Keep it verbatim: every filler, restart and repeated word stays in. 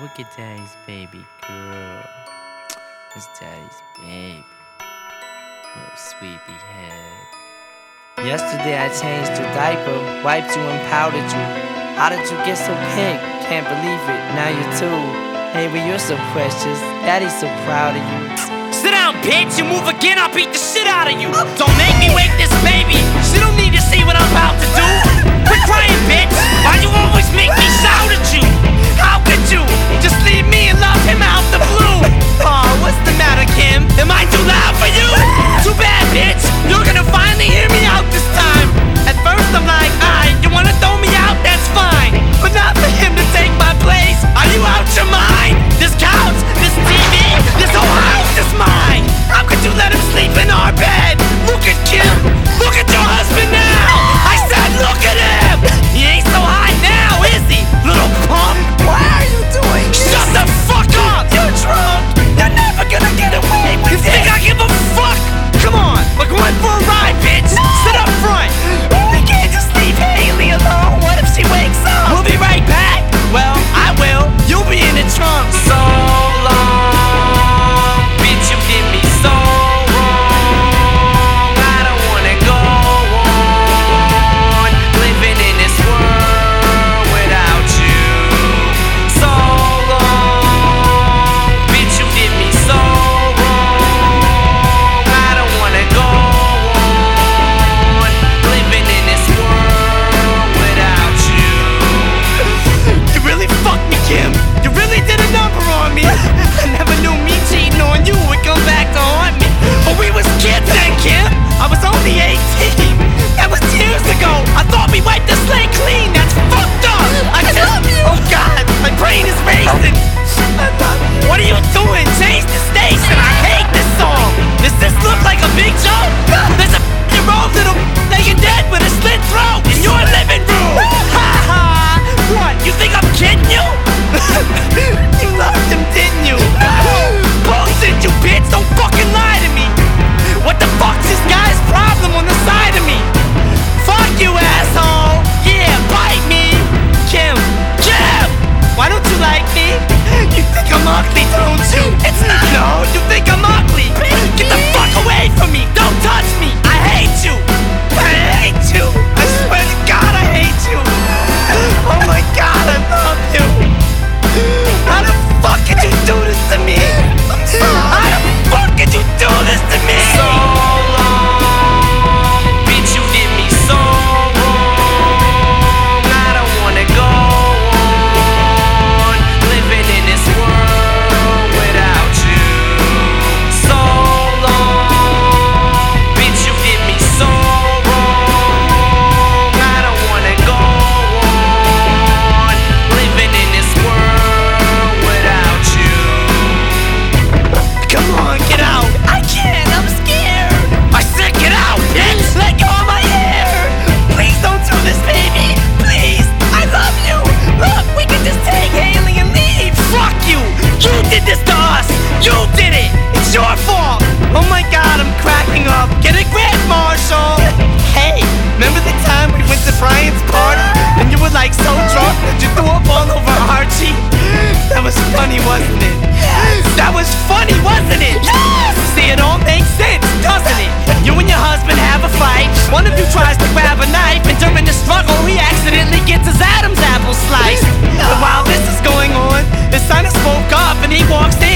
look at Daddy's baby girl. It's Daddy's baby. Little sweepy head. Yesterday I changed your diaper, wiped you and powdered you. How did you get so pink? Can't believe it, now you're two. Hey, but you're so precious, Daddy's so proud of you. Sit down, bitch, you move again, I'll beat the shit out of you. Don't make me wake this baby, she don't need to see what I'm about to do. Quit crying, bitch, why you always make me shout at you? How could you just leave me and love him out the blue? Aw, what's the matter, Kim? Am I too loud for you? Too bad, bitch, you're gonna finally hear me out this time. At first I'm like, alright, you wanna throw me out, that's fine, but not for him to take my place. Are you out your mind? This couch, this T V, this whole house is mine. How could you let him sleep in our bed? Look at Kim, look at your husband now. I said look at him. He ain't so high now, is he, little punk? Why are you doing this? Shut the fuck up. You're drunk. You're never gonna get away You with think it. I give a fuck? Come on, we're going for a ride, bitch. Sit up front. We can't just leave Haley alone. What if she wakes up? We'll be right back. Well, I will. You'll be in the trunk. So long, bitch, you did me so wrong. I don't wanna go on living in this world without you. So long, bitch, you did me so wrong. I don't wanna go on living in this world without you. You really fucked me, Kim. You really did a number on me. I never knew me cheating on you would come back to haunt me. But we was kids then, Kim. I was only eighteen. That was years ago. I thought we wiped the slate clean. That's fucked up. I, I just, love you. Oh God, my brain is racing. I love you. What are you doing? Change the station. I hate this song. Does this look like a big joke? There's a f***ing roll little laying dead with a slit throat in your living room. Ha ha. What? You think I'm kidding you? You loved him, didn't you? Bullshit, you bitch. Don't fucking lie to me. What the fuck's this guy's problem on the side of me? Fuck you, asshole. Yeah, bite me. Kim. Kim. Why don't you like me? You think I'm ugly, don't you? It's not. No, you think I'm ugly. Get the fuck away from me. Don't touch me. I hate you. I hate you. I swear to God, I hate you. Oh my God, I love you. How the fuck could you do this to me? How the fuck could you do this to me? So long, bitch, you did me so wrong. I don't wanna go on living in this world without you. So long, bitch, you did me so wrong. I don't wanna go on living in this world without you. Come on, get out. I can't. I'm scared. I said get out, bitch. Let go of my hair. Please don't do this, baby. Please. I love you. Look, we can just take Haley and leave. Fuck you. You did this to us. You did it. It's your fault. Oh my God, I'm cracking up. Get a grip, Marshall. Hey, remember the time we went to Brian's party and you were like so drunk that you threw up all over Archie? That was funny, wasn't it? That was funny, wasn't it? Yes! See, it all makes sense, doesn't it? You and your husband have a fight. One of you tries to grab a knife, and during the struggle, he accidentally gets his Adam's apple sliced. And while this is going on, the son spoke up and he walks in.